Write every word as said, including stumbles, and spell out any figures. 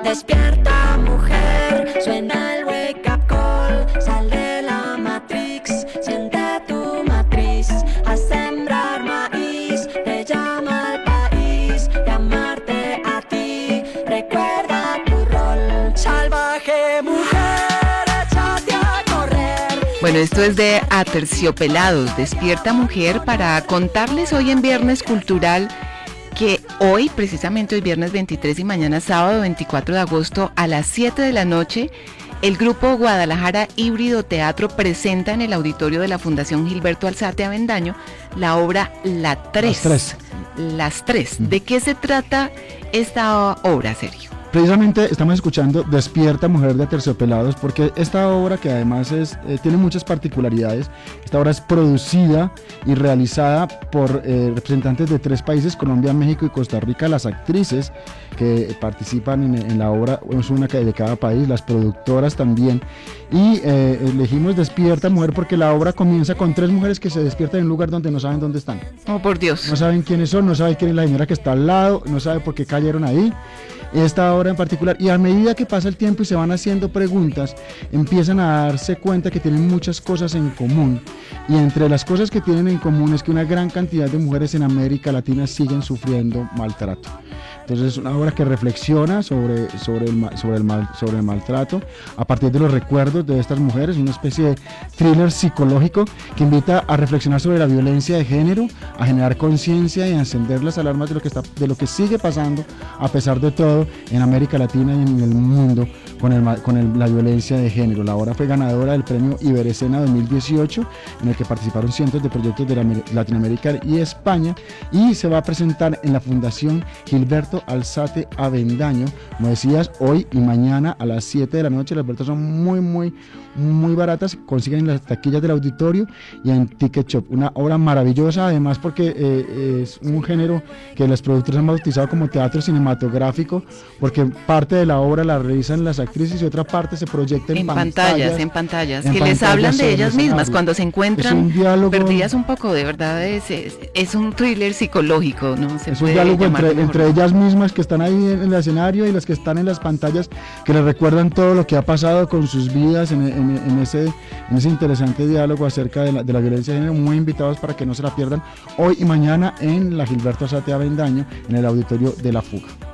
Despierta, mujer, suena el wake up call. Sal de la Matrix, siente tu matriz. A sembrar maíz, te llama el país. De amarte a ti, recuerda tu rol. Salvaje, mujer, échate a correr. Bueno, esto es de Aterciopelados, Despierta Mujer, para contarles hoy en Viernes Cultural que hoy, precisamente hoy viernes veintitrés y mañana sábado veinticuatro de agosto a las siete de la noche, el grupo Guadalajara Híbrido Teatro presenta en el auditorio de la Fundación Gilberto Alzate Avendaño la obra La Tres. Las Tres. Las Tres. ¿De qué se trata esta obra, Sergio? Precisamente estamos escuchando Despierta Mujer de Aterciopelados, porque esta obra, que además es, eh, tiene muchas particularidades, esta obra es producida y realizada por eh, representantes de tres países, Colombia, México y Costa Rica. Las actrices que participan en, en la obra es una de cada país, las productoras también, y eh, elegimos Despierta Mujer porque la obra comienza con tres mujeres que se despiertan en un lugar donde no saben dónde están. Oh, por Dios. No saben quiénes son, no saben quién es la señora que está al lado, no saben por qué cayeron ahí. Esta obra en particular, y a medida que pasa el tiempo y se van haciendo preguntas, empiezan a darse cuenta que tienen muchas cosas en común, y entre las cosas que tienen en común es que una gran cantidad de mujeres en América Latina siguen sufriendo maltrato. Entonces es una obra que reflexiona sobre, sobre, el, sobre, el mal, sobre el maltrato a partir de los recuerdos de estas mujeres, una especie de thriller psicológico que invita a reflexionar sobre la violencia de género, a generar conciencia y a encender las alarmas de lo que está, de lo que sigue pasando a pesar de todo en América Latina y en el mundo con, el, con el, la violencia de género. La obra fue ganadora del premio Iberescena dos mil dieciocho, en el que participaron cientos de proyectos de la, Latinoamérica y España, y se va a presentar en la Fundación Gilberto Alzate Avendaño, como decías, hoy y mañana a las siete de la noche. Las boletas son muy, muy, muy baratas, consiguen en las taquillas del auditorio y en Ticket Shop. Una obra maravillosa, además, porque eh, es un género que los productores han bautizado como teatro cinematográfico, porque parte de la obra la realizan las actrices y otra parte se proyecta en, en pantallas, pantallas, en pantallas, en que pantallas les hablan de ellas mismas escenario. cuando se encuentran un diálogo, perdidas un poco, de verdad es, es, es un thriller psicológico, ¿no? Se es un puede diálogo llamar entre, mejor. entre ellas mismas que están ahí en el escenario y las que están en las pantallas, que les recuerdan todo lo que ha pasado con sus vidas en, en, en, ese, en ese interesante diálogo acerca de la, de la violencia de género. Muy invitados para que no se la pierdan hoy y mañana en la Gilberto Alzate Avendaño, en el auditorio de La Fuga.